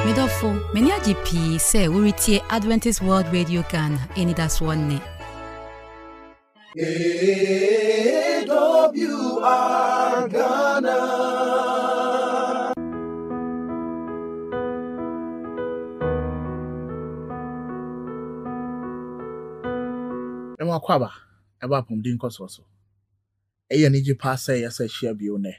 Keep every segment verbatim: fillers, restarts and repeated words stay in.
Midofo, many a G P say we retie Adventist World Radio Ghana, any that's one ne. A W R Ghana. Emma Kwaba, about Pumdin Cososo. A and Iji pass say, yes, I share you ne.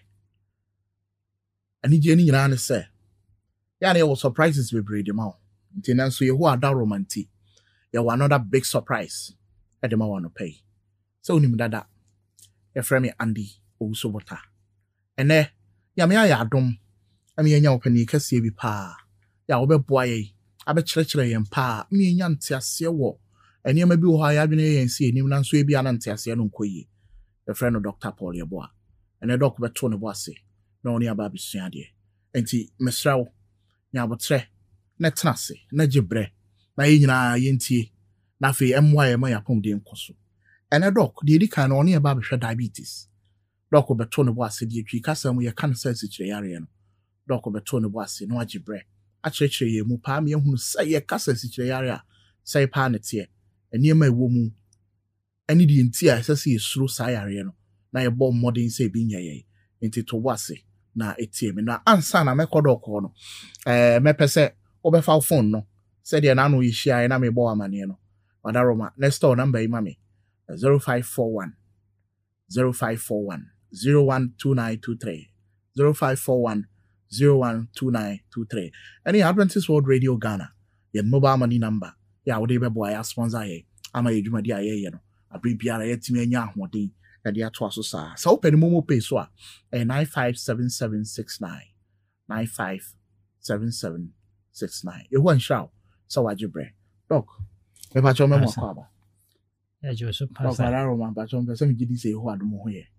And Iji Ran say, Yanni was surprises with Brady Mount. Intendant so you are that romantic. You were another big surprise. I don't want to pay. So, Nimdada, your friend Andy, also water. And there, Yamia Yadom, I mean, your penny can see be pa. Ya obe boy, I bet treachery and pa, me and Yantia see war. And you may be why I've been and see him and so be an Antia no quay. The friend of Doctor Paul Yaboa. And a doctor Tony Bossy, no near Baby Sandy. And tea, Miss Row, Yabotre, Netnasi, Najibre, Naina Yinti, Nafi M Y M Y upon the Incoso. And a dog, the Edican only about diabetes. Doc over Tony Bossy, the Tricassa, we can't say Sicilian. Doc over Tony Bossy, no Ajibre. Actually, Mupami who say a cassa Sicilia, say panity. And near my woman, any the entire S is through Sayariano. Na a bomb modern say being ye into Towasi. Na a team, and now answer na make a corner. Eh, me pese, obefa phone no. Said the nano is share and I'm a boa maniano. Madaroma, next door number, mammy. zero five four one zero five four one zero one two nine two three zero five four one zero one two nine two three. Any Adventist World Radio Ghana, your mobile money number. Ya wode be boy sponsor ye ama ye dwumadi aye ye no abribiara yetimi anya ahode na de ato aso sa sa open momo pay so a nine five seven seven six nine nine five seven seven six nine e ho anshaw so wajibre doc me pa cho me mo kwa ba ya jo so pa sa la roma pa cho me se mi gidi se ho adom ho ye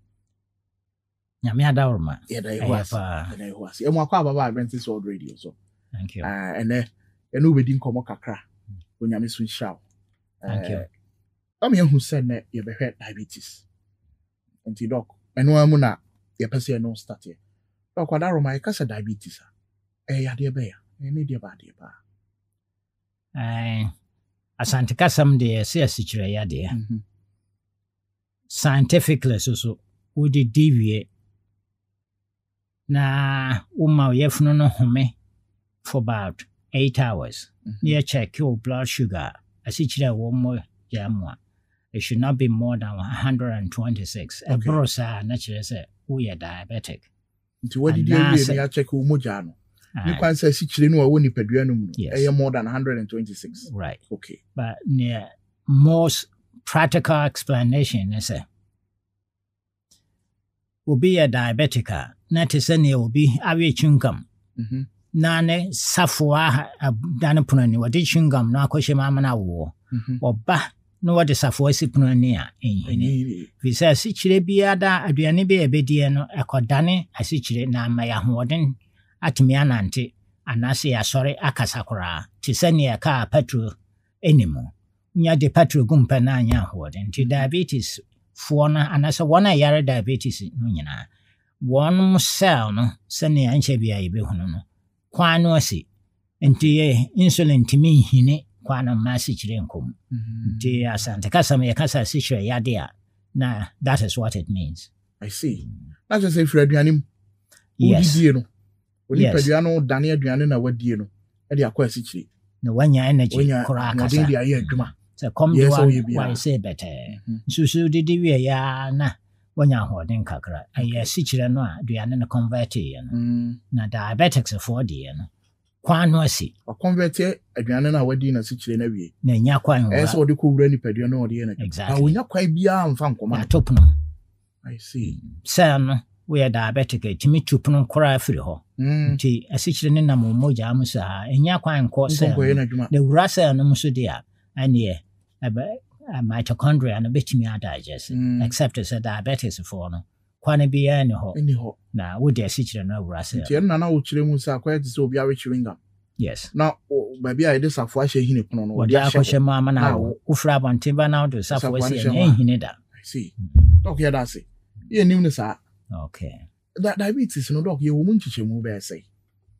nyame adawroma ye da ho asa da ho asa e mo kwa ba ba Adventist World Radio so thank you ah uh, ene enu be din komo kakra Onyame so show. Thank you. I'm here who said that you have diabetes. And the doc, and one muna, your person no start here. Doc, what are my case diabetes? Eh, ya dear bear, any dear body bar. Eh, Asante kasam de say a situation ya dear. Scientifically, so so, would it deviate? Na uma yefno no home for about eight hours. Near check your blood sugar. I see you one more jamwa. It should not be more than one hundred twenty-six. A brosa naturally say we are diabetic. To what did you check umojano? You can say sixty no one peduanum. Yes, more than one hundred twenty-six. Right. Okay. But near most practical explanation is a will be a diabetic. Not to say will be average chungam. Mm-hmm. Nane safwa dane punani wadi chingam na akweshe mama na wo oba no wadi safwa si punani a enhini visa si chire biada aduane be ebedie no ekodane asichire na amaya hoden atimi anante anase ya sori akasakora tisani ya ka petrol enimo nya de petrol gumpa na anya hoden ti diabetes fuona anase wona yare diabetes no nyina one cell no sani anche bia ibe hono no kwano si enti insulin timi hine kwano masi chire nkom nti asante kasa me kasa si chire yade a na that is what it means. I see. Not just say for aduanim yes odi no oni aduano dane aduane na wadie no e de akwa si chire no wanya energy kora kasa wodi dia ye adwuma so come do why say better susu didi we ya na wanya hoden kakra aye si chire no aduane na convert ye no na diabetics for the no kwano asi o convert aduane na wadi na si chire na wie na nya kwan ho e so de ko wura ni padua na odi na exactly wonya kwai bia mfa nkoma na top no I see san we are diabetic timi tupno kora afiri ho nti asi chire ne na moja amusa enya kwan ko se the wura se no muso dia ane Uh, mitochondria and a bit me digest mm. except as a diabetes for no kwana bia any ho any ho na wo de sichire na wura se ti na na wo chire mu sa kwa ti so obi awe chewing gum yes na ba bia e de safo ahye hine pono no wo de akwhye ma ma na wo ufra bonte ba na do safo se e hine da I see doc here that say ye nim ne sa okay that diabetes no doc ye wo mu nchiche mu be say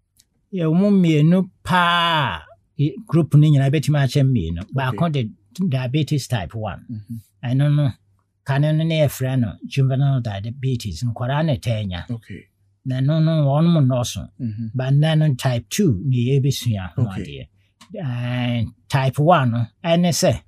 yɛ mu mmienu paa group no nyinaa bɛtumi akyɛ mmienu baako de diabetes type one ɛno no kane no ne yɛfrɛ no juvenile diabetes nkwaraa ne tanya na no no wɔn mu nɔɔso but na no type two ne yɛbɛsua ho adeɛ type one no ɛne sɛ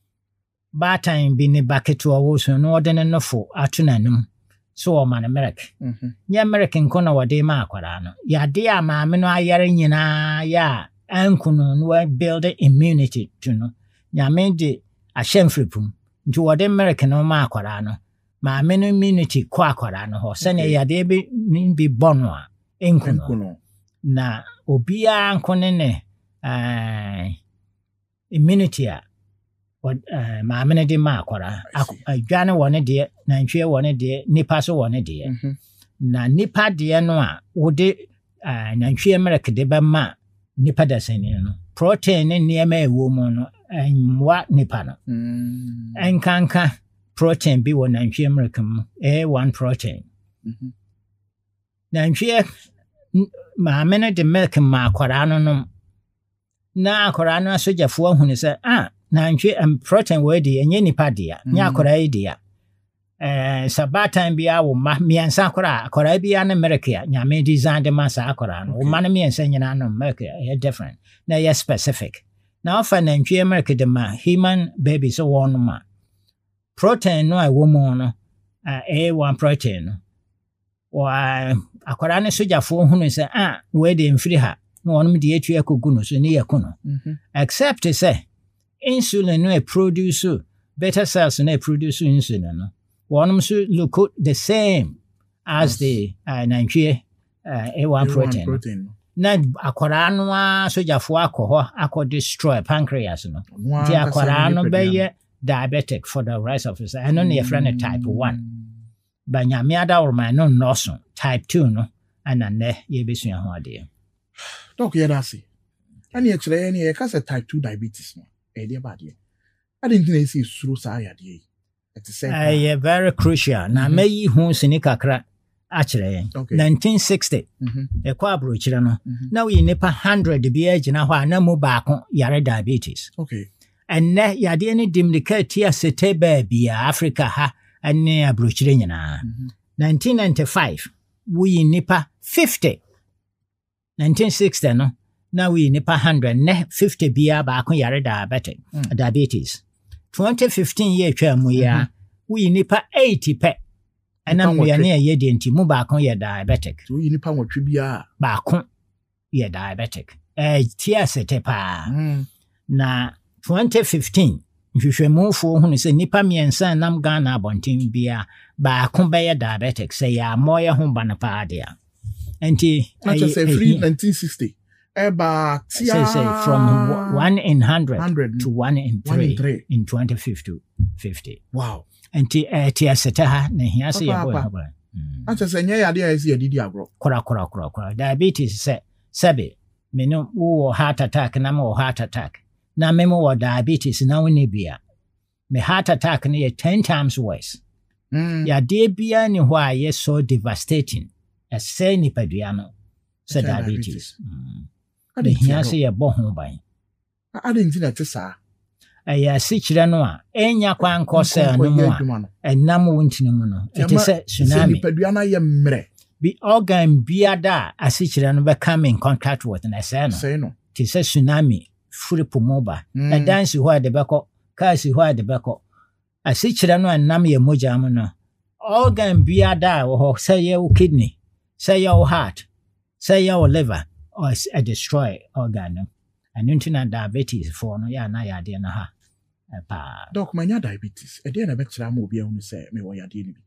baatan bi ne baketewa wɔ so no ɔde ne nofo ato n'anum so ɔma no milk nyɛ milk nko na wɔde ma akwaraa no yɛade a maame no ayare nyinaa yɛ a anku no no wa build immunity to no nyame de ahyɛ mfiripum nti wɔde milk no ma akwaraa no maame no immunity kɔ akwaraa no hɔ sɛnea yɛade bi bi bɔ no a enku no na obiara nko ne ne uh, immunity a uh, maame no de ma akwaraa adwane wɔ ne deɛ nantwie wɔ ne deɛ nipa so wɔ ne deɛ mm-hmm. na nipa deɛ no a wode uh, nantwie milk de bɛma nipa dasani no protein ne nneɛma ɛwɔ mu no ɛnwa nipa no mm. ɛnkanka protein bi wɔ nantwie milk mu ɛyɛ one protein mm-hmm. nantwie maame no de milk ma akwaraa no nom na akwaraa no asogyafoɔ ahunu sɛ ah nantwie um, protein wɔ deɛ ɛnyɛ nipa deɛ mm. nyɛ akwaraa yi deɛ ɛɛ sabatan bi a wo ma mmiɛnsa akwaraa akwaraa bi a ne milk a nyame design de ma saa akwaraa no wo ma no mmiɛnsa nyinaa no milk ɛyɛ different na ɛyɛ specific na ɔfa nantwie milk de ma human baby so wɔn ma protein no a ɛwɔ mu no ɛyɛ one protein no wɔ akwaraa ne sogyafoɔ hunu sɛ ah wɔ de mfiri ha na wɔn de etu akɔgu no so ne yɛ kono except sɛ insulin no e produce beta cells no e produce insulin no wɔn so look the same as yes. the uh, nantwie uh, A one protein, protein. Na akwaraa no a sogyafoɔ akɔ hɔ akɔ destroy pancreas no nti akwaraa no bɛyɛ diabetic for the rest of his life ɛno ne yɛfrɛ no type one ba nyame adaworoma no nnɔso type two no ɛna nnɛ yɛbɛsua ho adeɛ dɔk yɛda ase ɛne yɛkyerɛ yɛ ne yɛka sɛ type two diabetes no ɛdeɛ badeɛ ade nti na ɛsɛ suro saa yadeɛ yi ɛte sɛ ɛyɛ very crucial na mayi ho sini kakra akyerɛ yɛn nineteen sixty ɛkɔ aburokyerɛ no na woyɛ nipa one hundred bi agyina hɔ a na mu baako yare diabetes ɛnnɛ yadeɛ no dimdika ti asete baabi a Africa ha ne aburokyerɛ nyinaa nineteen ninety-five woyɛ nipa fifty nineteen sixty no na woyɛ nipa one hundred ne fifty biara baako yare diabetic mm. diabetes twenty fifteen yɛ atwa mu ya woyɛ nipa eighty pɛ ɛna mmuane a yɛ de nti mu baako yɛ diabetic so woyɛ nipa nwɔtwe biara baako yɛ diabetic ɛɛ ti asete paa mm. na twenty fifteen nhwehwɛmufoɔ hunu sɛ nipa mmiɛnsa nam Ghana abɔnten biara baako bɛyɛ diabetic sɛ yɛ amɔ yɛ ho ba no paa deɛ nti na kyerɛ sɛ free nineteen sixty Eba say, say from one in hundred, hundred to one in three, one in, three. in twenty fifty. Wow. And ti ti aseta ha na hia se yebo ha ba. Acha se nya yade a esi adidi agro. Kora kora kora kora. Diabetes se sebe me no wo heart attack na me wo heart attack. Na me mo diabetes na woni bia. Me heart attack na ten times worse. Mm. Ya de bia ni ho a ye so devastating. Ese ni padua no. Se diabetes. diabetes. Mm. The hia se ye bo ho ban. Ade nti na te saa. Ɛyɛ asikyerɛ no a ɛnya kwan kɔ sɛ no mu a ɛnam wo ntini mu no ɛte sɛ tsunami nipadua na yɛ mmerɛ bi organ biada a asikyerɛ no bɛcome in contact with na ɛsɛ no te sɛ tsunami firi po mu ba ɛdan si hɔ a de bɛkɔ kaa si hɔ a de bɛkɔ asikyerɛ no a nam yɛ mogya mu no organ biada a wɔ hɔ sɛ yɛ wo kidney sɛ yɛ wo heart sɛ yɛ wo liver or a destroy organ no ɛno nti na diabetes for no yɛ ana yadeɛ no ha paa doc manya diabetes ɛdeɛ na bɛkyerɛ ma obi ahunu sɛ mewɔ yadeɛ no bi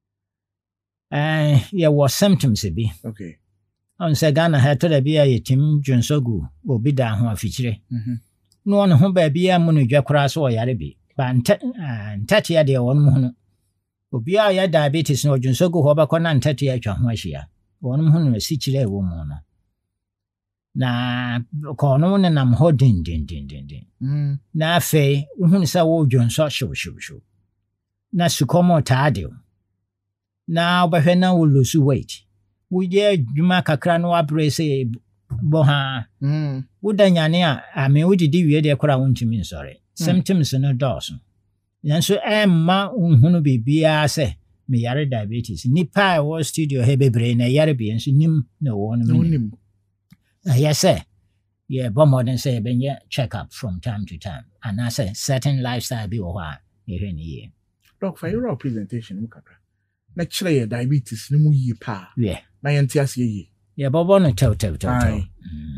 ɛɛ yɛwɔ symptoms bi okay ɔn sɛ Ghana ha tɔ da bi a yɛtim dwonsogu obi da ho afikyire na ɔno ho baabi a mu no dwa koraa so ɔyare bi ba ntatea deɛ wɔn mu ho no obi a yɛ diabetes no dwonsogu hɔ bɛkɔ na ntatea atwa ho ahyia wɔn ho no asikyire ɛwɔ mu no na kono ne nam ho din din din din din mm. na afei uhun sɛ wo dwonso hyew hyew hyew na sukomo taade na obahwe na wo lose weight wo ye dwuma kakra no abrɛ sɛ boha Mm. woda nyane a ame wodidi wie de kora wontumi nsɔre symptoms no dɔɔso nanso ɛmma nhunu bibia sɛ me yare diabetes nipa a wɔ studio he bebree na yare bi nso nim na wɔ no No nim nim. ɛyɛ sɛ yɛ bɔ mmɔden sɛ yɛbɛnyɛ check up from time to time anaasɛ certain lifestyle bi wɔ hɔ a yɛhwɛ ne yie Doc, for your presentation mu kakra. Na kyerɛ yɛ diabetes no mu yie pa. wie Na yɛnte ase yie. yɛbɔbɔ no tɛwtɛwtɛwtɛw Aye.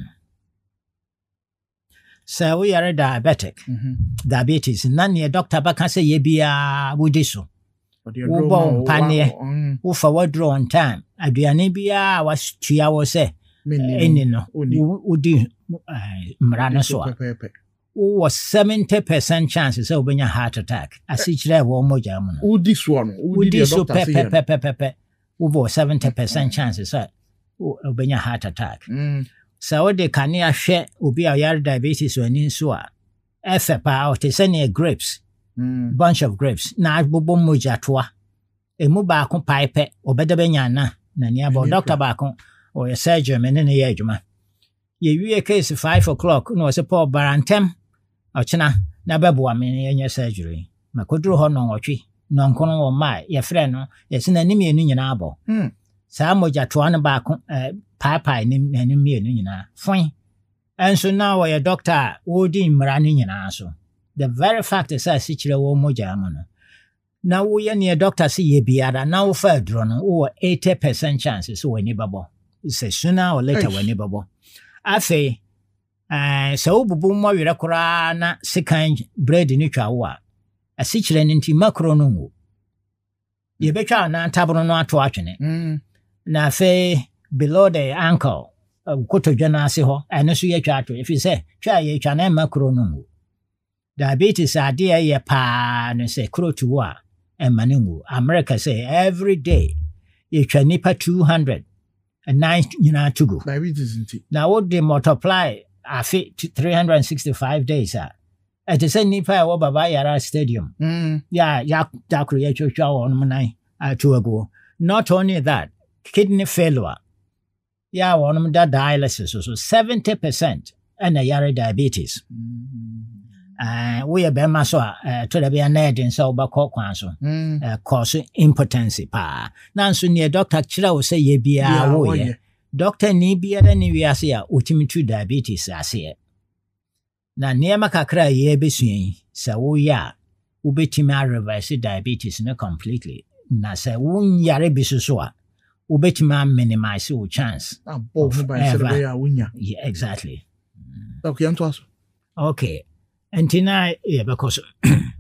sɛ woyare diabetic Mhm. diabetes na neɛ doctor bɛka sɛ yɛ biara wodi so Ɔde Wobɔ aduro ma wo, mpaneɛ. wa- mm, wofa waduro on time aduane biara a watua wɔ sɛ menni no. ɛni no Onni. wo- wodi eh, mmara no so a Pɛpɛɛpɛ. wowɔ seventy percent chance sɛ wobɛnya heart attack ase kyerɛ wɔ mmɔgya mu no Wodi soɔ no. Wodi wodi deɛ so doctor sɛ yɛ no. pɛpɛpɛpɛpɛ wobɔ seventy percent chance sɛ wo- wobɛnya heart attack Mm. sɛ wode kanea hwɛ obi a ɔyare diabetes wɔ ani nso a ɛfɛ paa ɔte sɛneɛ grapes Mm. bunch of grapes na abobɔ mmogya toa ɛmu baako pae pɛ ɔbɛda bɛnya na nani abɔ Ani doctor baako ɔyɛ surgeon me ne ne yɛ adwuma yɛwie case five o'clock na ɔsɛ paul barantɛm ɔkyena na bɛboa me ne yɛnyɛ surgery makɔduru hɔ nɔnwɔtwe nɔnkono wɔ mma a yɛfrɛ no yɛsɛ n'anim mmienu nyinaa bɔ Mm. saa mogya toa no baako eh, paapae nim- n'anim mmienu nyinaa foe ɛnso na wɔyɛ doctor a wɔredi mmara no nyinaa so the very fact sɛ asikyerɛ wɔ mogya mu no na woyɛ neɛ doctor sɛ yɛ biara na wofa aduro no wowɔ eighty percent chance sɛ w'ani bɛbɔ sɛ sooner or later Eish. w'ani bɛbɔ afei eh, sɛ wobubu mmɔwerɛ koraa na sekan bread no twa wo a asikyerɛ no nti makoro no nwo yɛbɛtwa anaa ntaboro no ato atwene Mm. na afei below the ankle uh, kotodwe no ase hɔ ɛno nso yɛtwa ato ɛfiri sɛ twa a yɛtwa na ɛmma kuro no nwo diabetes adeɛ yɛ paa no sɛ kuro to wo a ɛmma no nwo america sɛ every day yɛtwa nipa two hundred nine nyinaa to go Diabetes nti. na wode multiply afe to three hundred sixty-five days a ɛte sɛ nipa a ɛwɔ baba yara stadium Mm. yeah, yeah, dakoro yɛtwatwa wɔn mo nan ato aguo. Not only that, kidney failure. Yeah, wɔn mo da dialysis so seventy percent ɛna yare diabetes. Uh, woyɛ bɛrima so a uh, to da bia na ɛde nsa wobɛkɔ kwan so. Mm. Uh, cause impotency paa. Nanso neɛ doctor kyerɛ wo sɛ yɛ biara Yeah, woyɛ. woyɛ. Doctor ni biara ne wiase a wotumi tu diabetes aseɛ. Na nneɛma kakra a yɛbɛsua yi sɛ woyɛ a wobɛtumi areverse diabetes no completely na sɛ wonyare bi so so a wobɛtumi aminimize wo chance Na bɔ ho ban sɛ Ever. bɛyɛ a wonya. yeah, exactly Doc, yɛnto aso. okay nti na yɛbɛkɔ so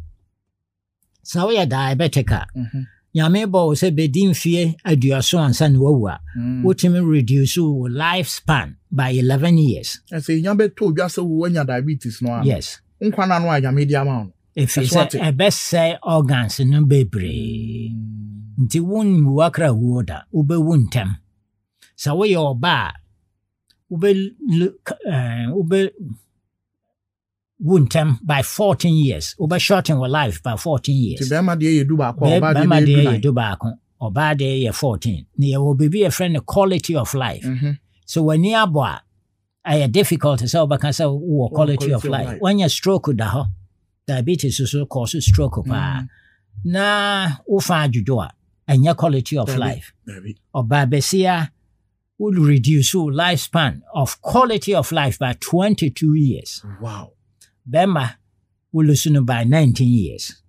sɛ woyɛ diabetic a Mhm. nyame bɔ wo sɛ bɛdi mfie aduaso ansa na wawu a Mm. wotumi reduce wo life span by eleven years Ɛsɛ nya bɛtɔ obi asɛ wo wanya diabetes no a. yes Nkwa na no a nyame di ama wo no. ɛfiri Ɛso sɛ ate. ɛbɛsɛe organs no bebree nti wonwu akra wuo da wobɛwu ntɛm sɛ woyɛ ɔba a wobɛ uh, wobɛ wu ntɛm by fourteen years wobɛ shorten your life by fourteen Nti years bɛrima deɛ yɛ du baako a ɔbaa bɛma deɛ deɛ yɛ yɛ du du baako ɔbaa deɛ yɛ fourteen na yɛwɔ biribi yɛfrɛ no quality of life nine. so w'ani abɔ a ɛyɛ difficult sɛ wobɛka sɛ wowɔ quality of life wanya stroke da hɔ diabetes so kɔɔ so stroke paa na wofa adwodwo a ɛnyɛ quality of Dabi. life Dabi. ɔbaa bɛsia will reduce your lifespan of quality of life by twenty-two years. Wow. Bema will lose no by nineteen years.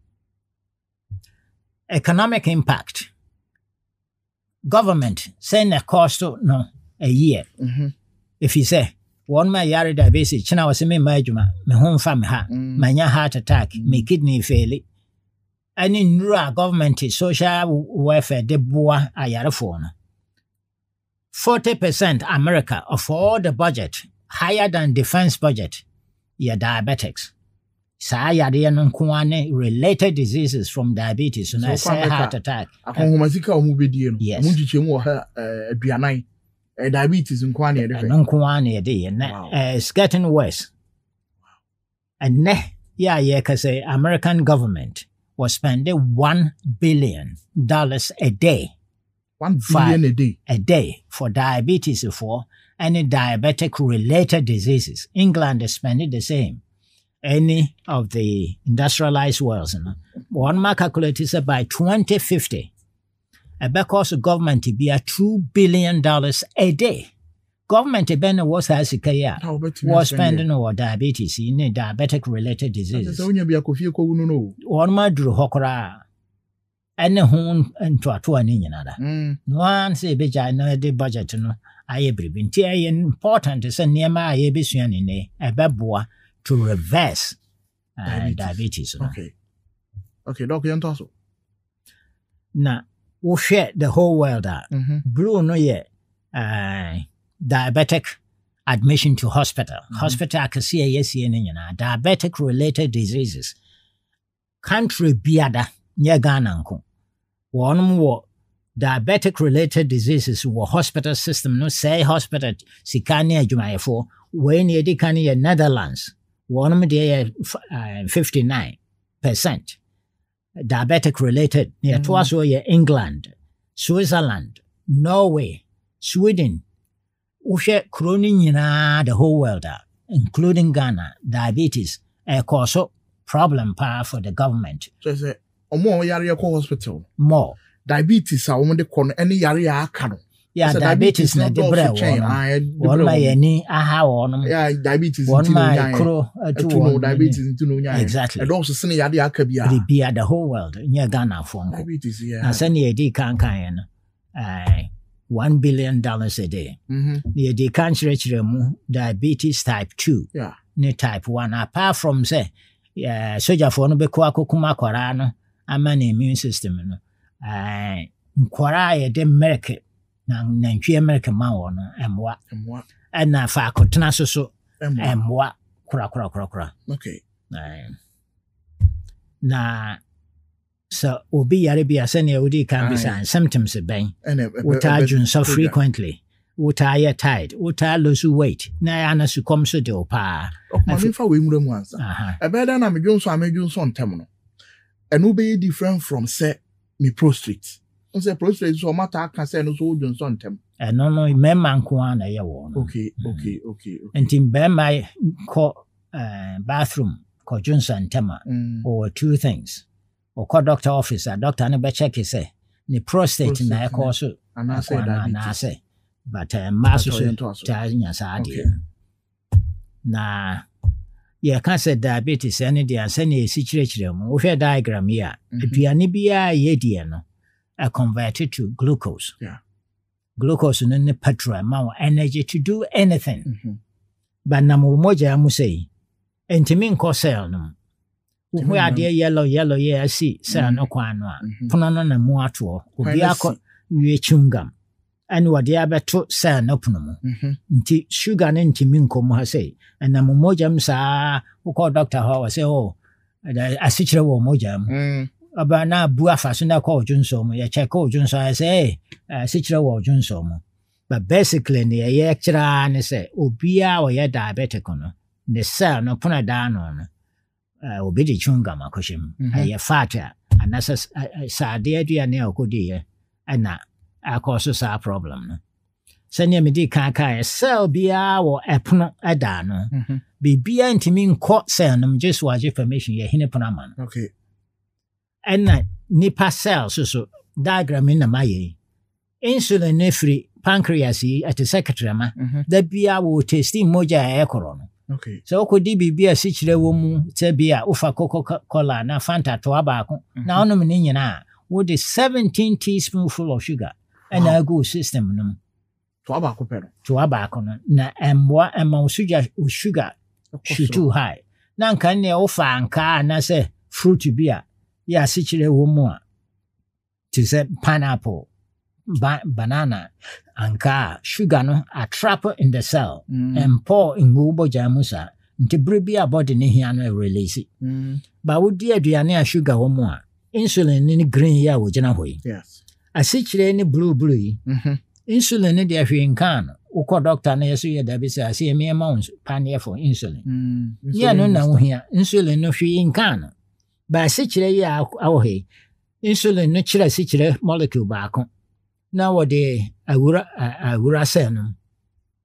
Economic impact. Government send a cost no a year. Mhm. If you say one my yari diabetes, china was me majuma, me home fam ha, Mm. my heart attack, me kidney fail. Any new government social welfare de boa a yara phone. Forty percent America of all the budget higher than defense budget. Yeah, diabetics. Saa yareɛ no nko ara ne related diseases from diabetes so na So, ɛsɛ kwa heart meka- attack. Ahohomasika a ɔmo bɛdie no. Yes. Ɔmo nkyekyɛ mu wɔ ha eh, aduanan. Eh, diabetes nko ara na yɛde hwɛ. Ɛno nko ara na yɛde yɛ na Wow. eh, it's getting worse. Ɛnnɛ yɛ a yɛka sɛ American government was spending one billion dollars a day One Five. billion a day. a day for diabetes for any diabetic-related diseases. England is spending the same. Any of the industrialized worlds, you know, one more calculate is by twenty fifty, a because the government to be a two billion dollars a day. Government ben was has a career was spending over diabetes in diabetic-related diseases. One more drew hokra. And home and to a two and another. No one say, bitch, I know the budget, no. I have been important to send near my abison in a baboa to reverse uh, diabetes. diabetes no? Okay. Okay, Doctor Yantoso. Now, we share the whole world out. Mm-hmm. Blue, no, yeah, uh, diabetic admission to hospital. Mm-hmm. Hospital, I can see a yes, diabetic related diseases. Country biada, near Ghana. One more diabetic related diseases were hospital system no say hospital sikania jumayefo when ye dikani Netherlands one day fifty-nine percent diabetic related near mm. also ye England, Switzerland, Norway, Sweden ushe kroni nyina the whole world including Ghana diabetes a cause problem pa for the government. So say omo yare ko hospital more diabetes a woman de kono any yare ya aka no yeah diabetes na de bra one my any aha one yeah diabetes one my kro to no diabetes into no nya exactly e don so sene yare aka bia the bia the whole world nya Ghana for diabetes yeah na sene e di kan kan no eh one billion dollars a day mhm the di kan chire mu diabetes type two yeah ne type one apart from say yeah soldier for no be ko akokuma kwara no ama na immune system no eh nkwara ye de America na nantwi America ma wo no emwa emwa na fa akotena so so emwa kura kura kura kura okay eh na so obi yare bi asane odi kan be san symptoms ben uta jun so frequently uta ya tired uta lose weight na ya na su kom so de opa ma me fa we mura mu ansa e be da na me dwon so amedwon so ntem no and will be different from say me prostrate. On say prostrate so matter can say no so dun so ntem. Eh no no me man ko na ye wo. Okay, okay, okay. And in be my ko uh, bathroom ko jun so ntem or two things. Or call doctor officer, doctor no be check say ni prostate na e ko so and say na say. But uh, mass so ta nya sa ade. Na yeah, can say diabetes any day and send a situation. We have diagram here. If you are nibia ye no, are converted to glucose. Yeah. Glucose no ne petrol amount energy to do anything. Mm-hmm. But namu moja amu say, entimin ko cell no. We are there yellow yellow yeah see cell no kwanwa. Puno no na mu ato. Obi akọ we chungam. And what the other two say no puno. Nti sugar no ntimi nkom ha say. And na mojam sa who call Doctor How say oh a sitre wo mojam. Mm. Aba na bu afa so na call junso mo ya check call junso I say a sitre wo junso mo. But basically ne ye kira ne say obia wo ye diabetic no. The cell no puna da no no. Uh, obi di chunga makoshim. Ye fat and that's a sa de aduane akodi na akoso sa problem no. Sanya me di kan kan cell bia wo epono ada no bibia ntimi nko cell no just watch information ye hine pono man okay and nipa cell so so diagram na maye insulin ne free pancreas at the secretary ma da bia wo testing moja e koro no okay so ko di bibia si kire wo mu te bia ufa coca-cola na fanta to abako na ono me nyina wo the seventeen teaspoonful of sugar and a go system no to abako pe no to abako no na emwa emma sugar sugar shoot too high na nka ne ofa anka na say fruit bia ya si kire wo mu a to say pineapple ba banana anka sugar no a trap in the cell mm. and pour in go jamusa nti brebia body ne hia no release mm. ba wo di aduane a sugar wo mu a insulin ni green ya wo gina hoyi yes a si kire ni blue blue mhm insulin ne dia hwe nkan wo ko doctor na yeso ye da bi say say me amount pan for insulin mm. ya no na wo hia insulin no hwe nkan ba si kire ya awo he insulin no kire si kire molecule ba ko na wo de awura awura cell no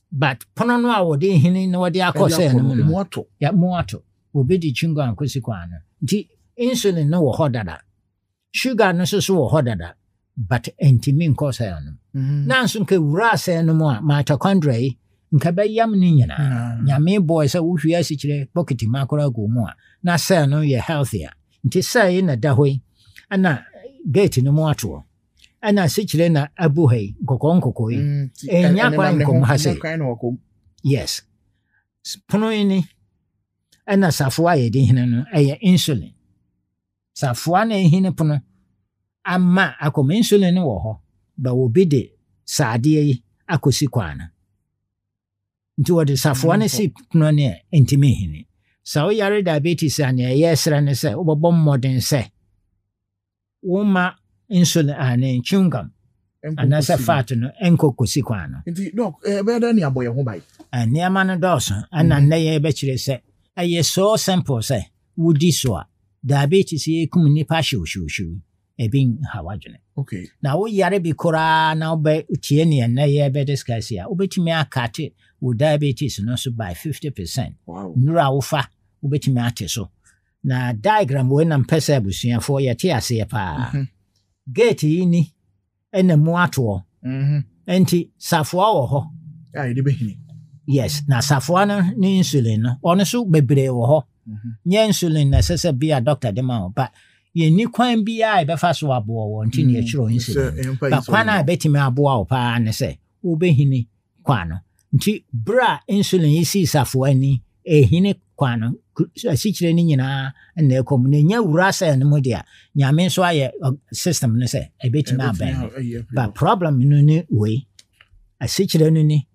but pono no a wode hini na wode akose no no moto ya moto obi di chewing gum kwesi kwa no nti insulin no wo hodada sugar no so so wo hodada but entimin kosa ya no nanso nke wura se no mo a mitochondria nka bayam ni nyina nyame boy say wo hwia si kire pocket makora go mu a na cell no ye healthier nti say na da hoi ana gate no mo ato ana si kire na abuhai kokon nkokoi enya kwa nkom ha se yes pono ini ana safua ye de hina no eye insulin safua na hina pono amma akom insulin wo ho ba obi de saade yi akosi kwana nti wode safua na si pono ne entime hini sa o yare diabetes an ye yesra ne se obobom modern se woma insulin ane chewing gum ana se fat no enko kosi kwana nti doc e be da ni aboye ho bai ani ama no dose ana na ye be kire se aye so simple se wudi so a diabetes ye kum ni pa shu shu shu e bin hawadwene okay na wo yare bi kora na obe tie ne na ye be discuss ya obetimi akate wo diabetes no so by fifty percent wow nura wo fa obetimi ate so na diagram we na mpesa abusuafo ye tie ase pa gate yi ni ena mu ato mhm enti safua wo ho ai de behini yes na safua no ni insulin no ono so bebre wo ho nye insulin na sese bia doctor de ma ba ye ni kwan bia e be fa so abo wo nti ne chiro insulin ba kwana betimi abo wo pa ne se wo behini kwano nti bra insulin isi safua ni e hini kwano asichire ni nyina na ekom na nya wura sa no mo dia nyame so aye system ne se e betimi aben ba problem no ni we asichire no ni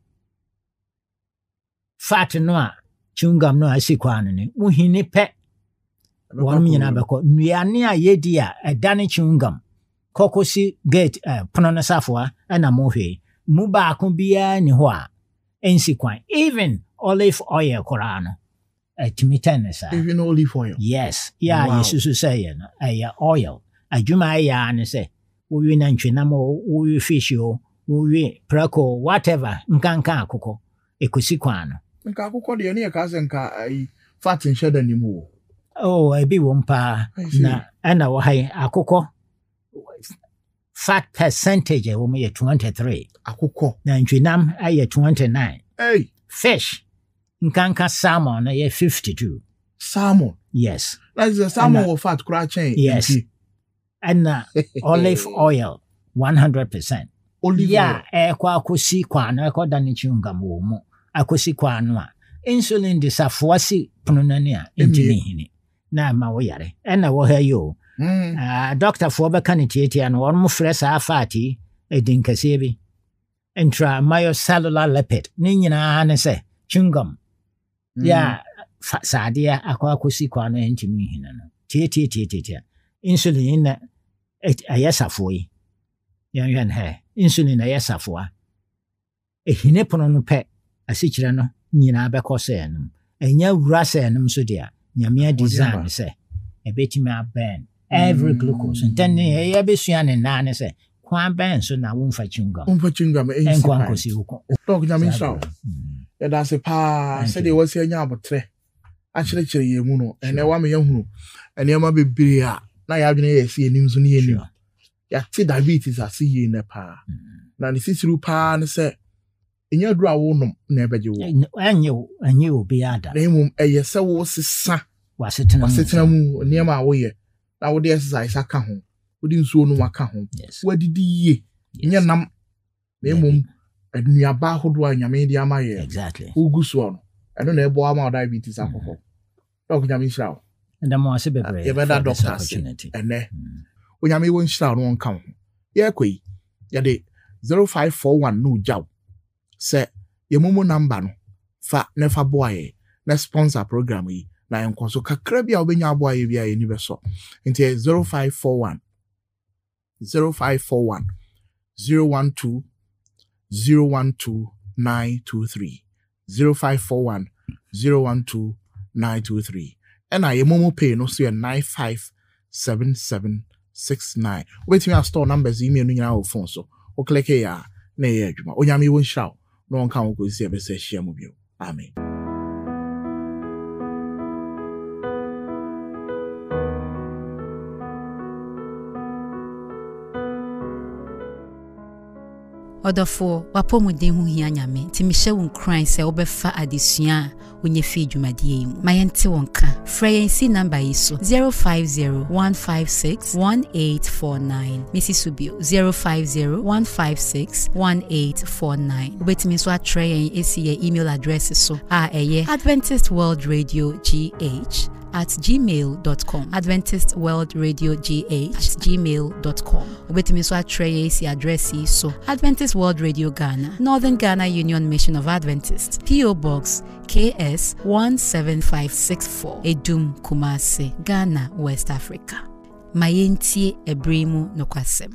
fat no a chewing gum no asikwano ni wo hini pe won nyina be ko nuane a yedi a edane chewing gum kokosi gate uh, pono na safua na mo hwe mu ba ko bia ni ho a ensikwan even olive oil korano etimitan sa even olive oil yes yeah wow. Yesu say no eh oil adwuma ya ne say wo wi na ntwena mo wo wi fish o wo wi prako whatever nkanka akoko ekosi kwano nka akoko de ne ka se nka ai fat nsheda ni mu oh ebi wo mpa na ana wo hai akoko fat percentage wo me twenty-three akoko na ntwenam aye twenty-nine hey fish nkanka salmon na ye fifty-two salmon yes that's the salmon with fat kura chain yes and uh, olive oil one hundred percent olive yeah e kwa akosi kwa na ko dani chunga mo mu akosi kwa no a insulin de safuasi pununani a entimi hini na ma wo yare na wo ha yo mm ah doctor for be kan tietia no won mo fresh afati edin kase bi intramuscular lipid ni nyina ne se chungum ya sadia akwa akosi kwa no entimi hini no tie tie tie tie insulin na ayasafoi yan yan he insulin ayasafo ehine pono no pe asikyire no nyina bekose no enya wura se no so dia nyame design se ebetimi aben every glucose then e besua ne na ne se kwan ben so na wonfa chungam wonfa chungam e nkwan kosi uko dog nyame shaw ya da se pa se de wasi anya abotre a kyere kyere ye mu no ene wa me yahunu ene ma bebire a na ya adwene ye si enim so ne enim ya ti diabetes asi ye ne pa na ne sisiru pa ne se enya duru a wo nom na ebeje wo anye anye obi ada na emum eye se wo sesa wasetena wasetena mu ne ma wo ye na wo de exercise aka ho wo di nsuo no aka ho wo didi ye enya nam na emum aduaba hodo a nyame di ama ye exactly uguso no eno na ebo ama diabetes akoko dog nyame shiraw and mo ase bebre ye better doctors ene onyame won shiraw no nka ho ye kwei ye de zero five four one no jaw se ye mumu number no fa ne fa boaye na sponsor program yi na enkoso kakra bia obenya boaye bia ye ni beso nti zero five four one zero five four one zero one two zero one two nine two three zero five four one zero one two nine two three and I momo pay no so nine five seven seven six nine. Wait me store numbers email no nyina phone so o click here na ye adwuma onyame won shaw no nka wo kosi ebe se hia mu bio. Amen. Odofo wapomuden hu hia nyame ti mi hye won kran se obefa adesua onye fi dwumadie mu mayente wonka freyency number yi so zero five zero one five six one eight four nine Missus Subio zero five zero one five six one eight four nine obetimi so atre yen esi ye email address so a eye Adventist World Radio G H at gmail dot com Adventist World Radio G H at gmail dot com obetimi so atre yen esi address yi so Adventist World Radio Ghana, Northern Ghana Union Mission of Adventists, P O Box K S one seven five six four, Edum, Kumasi, Ghana, West Africa. Mayentie Ebremu Nokwasem.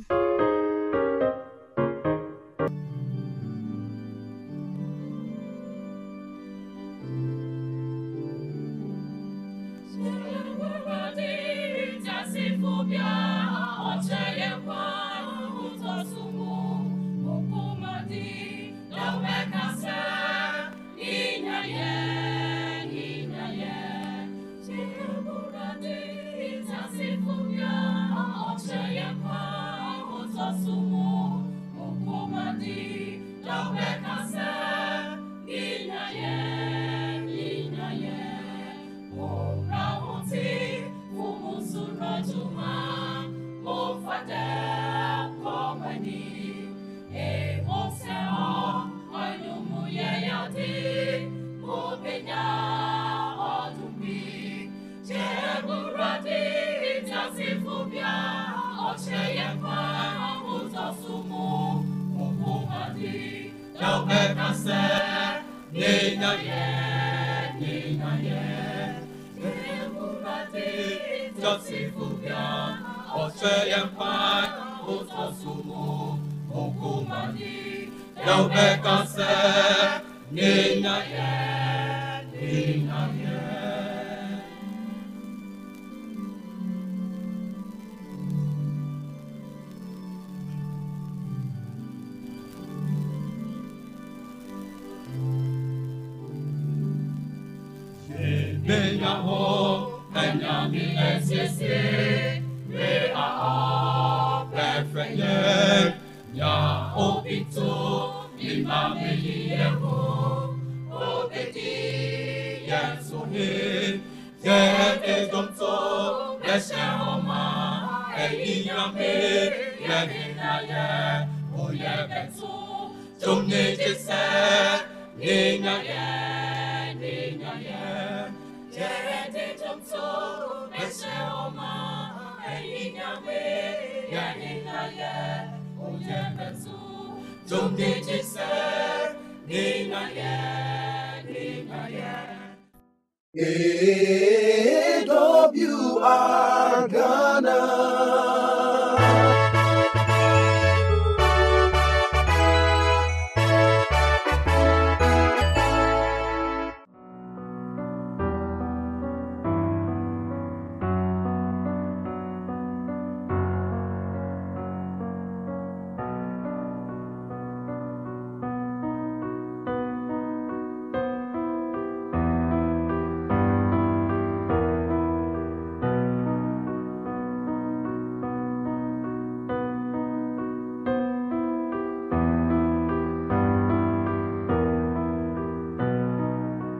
A W R Ghana.